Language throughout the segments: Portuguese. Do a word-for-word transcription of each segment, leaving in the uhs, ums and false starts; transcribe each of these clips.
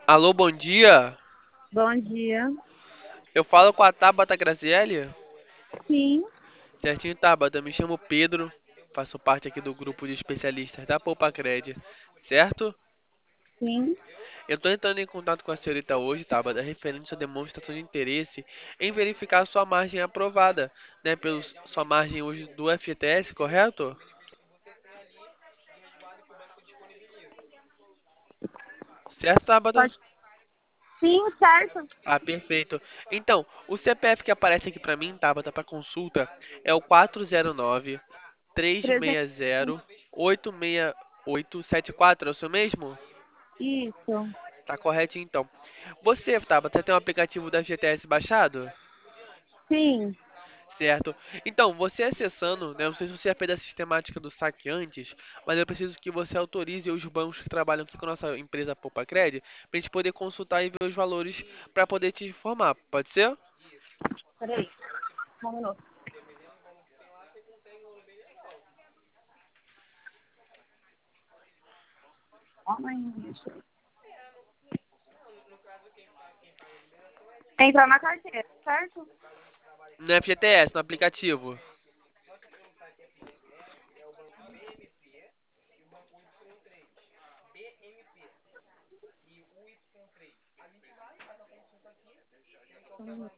Alô, bom dia. Bom dia. Eu falo com a Tabata Grazielli. Sim, Certinho, Tabata. Me chamo Pedro. Faço parte aqui do grupo de especialistas da Poupa-Cred. Certo? sim. Eu estou entrando em contato com a senhorita hoje, Tabata, referente à sua demonstração de interesse em verificar sua margem aprovada, né? Pela sua margem hoje do F G T S, correto? Certo, Tabata? Pode. Sim, certo. Ah, perfeito. Então, o C P F que aparece aqui para mim, Tabata, para consulta, é o quatro zero nove três Presente. seis zero oito seis oito sete quatro, é o seu mesmo? Isso. Tá correto então. Você, Tabata, você tem um aplicativo da F G T S baixado? Sim. Certo. Então, você acessando, né? Não sei se você já fez a sistemática do saque antes, mas eu preciso que você autorize os bancos que trabalham aqui com a nossa empresa Poupa Cred, pra gente poder consultar e ver os valores para poder te informar. Pode ser? Peraí, um minuto. Ó, mãe, deixa eu- Entrar na carteira, certo? No F G T S, no aplicativo. Um minuto.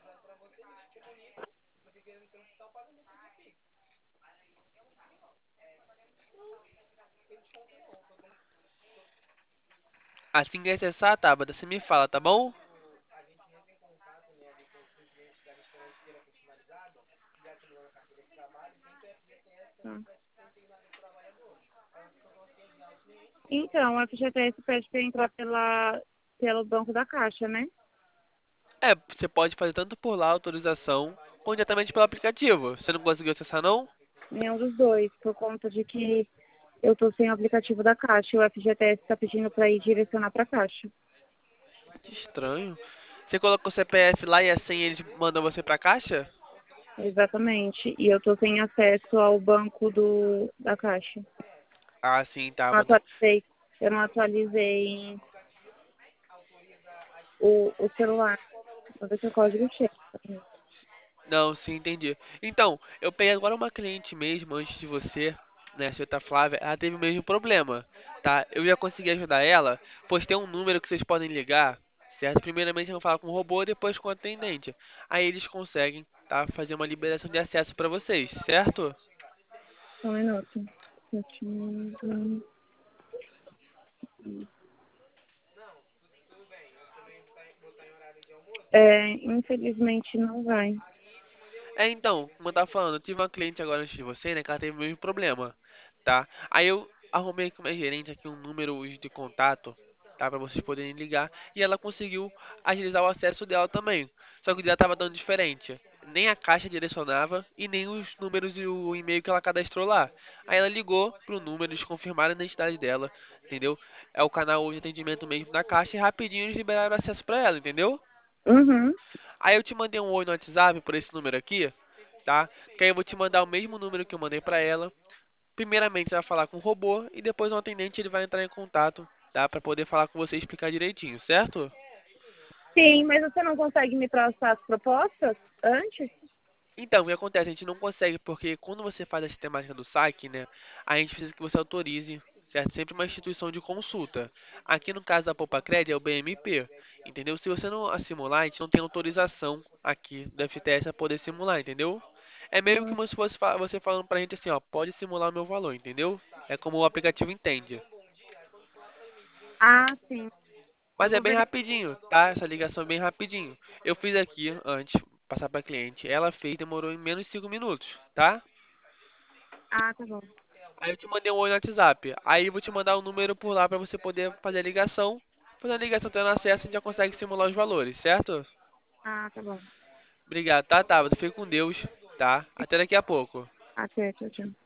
Assim que acessar, Tabata, você me fala, tá bom? Tá. Então, a F G T S pede para entrar pela, pelo banco da Caixa, né? É, você pode fazer tanto por lá, autorização, ou diretamente pelo aplicativo. Você não conseguiu acessar, não? Nenhum dos dois, por conta de que eu tô sem o aplicativo da Caixa e o F G T S está pedindo para ir direcionar para a Caixa. Que estranho. Você colocou o C P F lá e a senha eles mandam você pra caixa? Exatamente. E eu tô sem acesso ao banco do, da Caixa. Ah, sim, tá. Não Bota- atualizei. Eu não atualizei o, o celular. Vou ver se o código chega. Não, sim, entendi. Então, eu peguei agora uma cliente mesmo, antes de você, né, a senhorita Flávia, ela teve o mesmo problema, tá? Eu já consegui ajudar ela, pois tem um número que vocês podem ligar, certo? Primeiramente eu vou falar com o robô, depois com o atendente. Aí eles conseguem, tá, fazer uma liberação de acesso pra vocês, certo? Só um minuto. Sete, nove, É, infelizmente não vai. É, então, como eu tava falando, eu tive uma cliente agora antes de você, né, que ela teve o mesmo problema, tá? Aí eu arrumei com a minha gerente aqui um número de contato, tá, pra vocês poderem ligar, e ela conseguiu agilizar o acesso dela também. Só que o dela tava dando diferente. Nem a caixa direcionava e nem os números e o e-mail que ela cadastrou lá. Aí ela ligou pro número, eles confirmaram a identidade dela, entendeu? É o canal de atendimento mesmo da caixa e rapidinho eles liberaram acesso pra ela, entendeu? Uhum. Aí eu te mandei um oi no WhatsApp por esse número aqui, tá? Que aí eu vou te mandar o mesmo número que eu mandei pra ela. Primeiramente você vai falar com o robô e depois o atendente ele vai entrar em contato, tá? Pra poder falar com você e explicar direitinho, certo? Sim, mas você não consegue me passar as propostas antes? Então, o que acontece? A gente não consegue porque quando você faz a sistemática do saque, né? A gente precisa que você autorize, certo? Sempre uma instituição de consulta. Aqui no caso da Poupa-Cred é o B M P, entendeu? Se você não a simular, a gente não tem autorização aqui do F T S a poder simular, entendeu? É meio que Hum. como se fosse fa- você falando pra gente assim, ó, pode simular o meu valor, entendeu? É como o aplicativo entende. Ah, sim. Eu Mas é vou bem verificar. rapidinho, tá? Essa ligação é bem rapidinho. Eu fiz aqui antes, passar pra cliente. Ela fez, demorou em menos de cinco minutos, tá? Ah, tá bom. Aí eu te mandei um oi no WhatsApp. Aí eu vou te mandar um número por lá pra você poder fazer a ligação. Fazendo a ligação tendo acesso, a gente já consegue simular os valores, certo? Ah, tá bom. Obrigado, tá, tá? Fique com Deus, tá? Até daqui a pouco. Até, tchau, tchau.